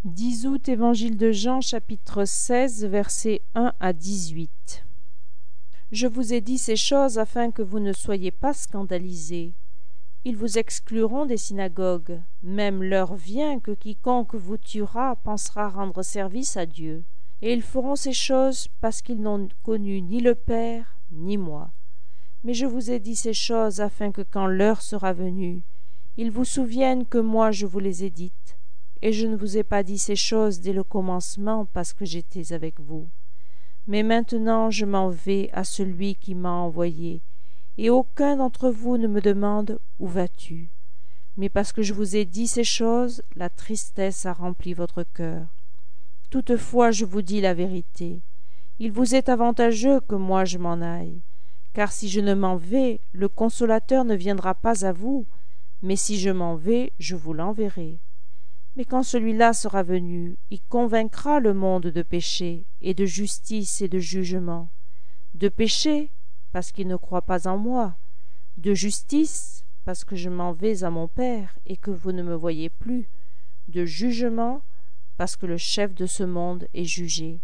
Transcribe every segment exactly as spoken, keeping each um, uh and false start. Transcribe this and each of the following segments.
dix août, Évangile de Jean, chapitre seize, versets un à dix-huit. Je vous ai dit ces choses afin que vous ne soyez pas scandalisés. Ils vous excluront des synagogues. Même l'heure vient que quiconque vous tuera pensera rendre service à Dieu. Et ils feront ces choses parce qu'ils n'ont connu ni le Père, ni moi. Mais je vous ai dit ces choses afin que quand l'heure sera venue, ils vous souviennent que moi je vous les ai dites. Et je ne vous ai pas dit ces choses dès le commencement parce que j'étais avec vous. Mais maintenant je m'en vais à celui qui m'a envoyé, et aucun d'entre vous ne me demande « Où vas-tu » Mais parce que je vous ai dit ces choses, la tristesse a rempli votre cœur. Toutefois je vous dis la vérité. Il vous est avantageux que moi je m'en aille, car si je ne m'en vais, le Consolateur ne viendra pas à vous, mais si je m'en vais, je vous l'enverrai. Mais quand celui-là sera venu, il convaincra le monde de péché, et de justice et de jugement. De péché, parce qu'il ne croit pas en moi. De justice, parce que je m'en vais à mon Père, et que vous ne me voyez plus. De jugement, parce que le chef de ce monde est jugé.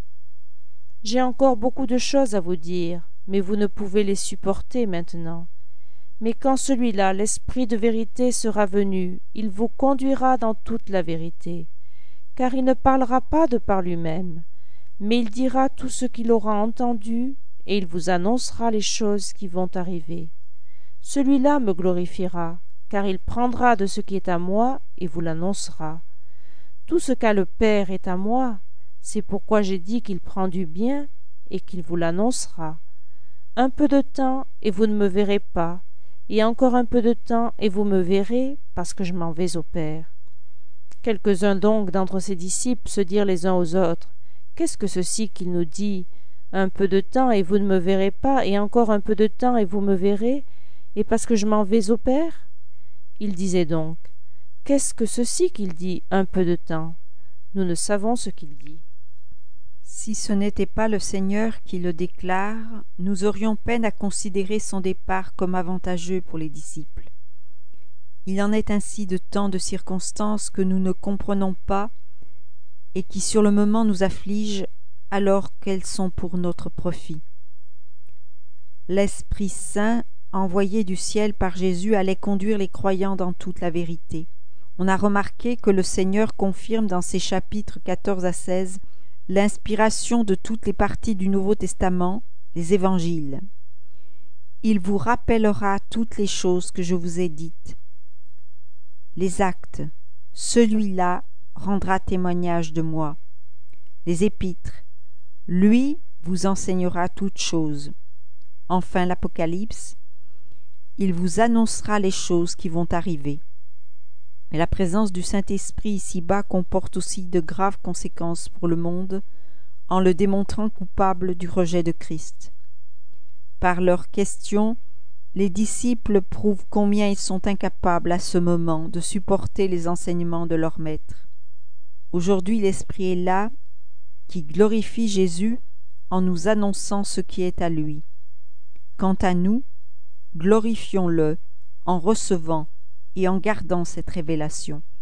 J'ai encore beaucoup de choses à vous dire, mais vous ne pouvez les supporter maintenant. Mais quand celui-là, l'Esprit de vérité, sera venu, il vous conduira dans toute la vérité, car il ne parlera pas de par lui-même, mais il dira tout ce qu'il aura entendu, et il vous annoncera les choses qui vont arriver. Celui-là me glorifiera, car il prendra de ce qui est à moi et vous l'annoncera. Tout ce qu'a le Père est à moi, c'est pourquoi j'ai dit qu'il prend du bien et qu'il vous l'annoncera. Un peu de temps, et vous ne me verrez pas, et encore un peu de temps, et vous me verrez, parce que je m'en vais au Père. Quelques-uns donc d'entre ses disciples se dirent les uns aux autres, « Qu'est-ce que ceci qu'il nous dit ? Un peu de temps, et vous ne me verrez pas, et encore un peu de temps, et vous me verrez, et parce que je m'en vais au Père ?» Il disait donc, « Qu'est-ce que ceci qu'il dit, un peu de temps ? Nous ne savons ce qu'il dit. » Si ce n'était pas le Seigneur qui le déclare, nous aurions peine à considérer son départ comme avantageux pour les disciples. Il en est ainsi de tant de circonstances que nous ne comprenons pas et qui sur le moment nous affligent alors qu'elles sont pour notre profit. L'Esprit Saint, envoyé du ciel par Jésus, allait conduire les croyants dans toute la vérité. On a remarqué que le Seigneur confirme dans ses chapitres quatorze à seize l'inspiration de toutes les parties du Nouveau Testament, les évangiles. Il vous rappellera toutes les choses que je vous ai dites. Les actes, celui-là rendra témoignage de moi. Les épîtres, lui vous enseignera toutes choses. Enfin l'Apocalypse, il vous annoncera les choses qui vont arriver. Mais la présence du Saint-Esprit ici-bas comporte aussi de graves conséquences pour le monde en le démontrant coupable du rejet de Christ. Par leurs questions, les disciples prouvent combien ils sont incapables à ce moment de supporter les enseignements de leur maître. Aujourd'hui, l'Esprit est là, qui glorifie Jésus en nous annonçant ce qui est à lui. Quant à nous, glorifions-le en recevant et en gardant cette révélation.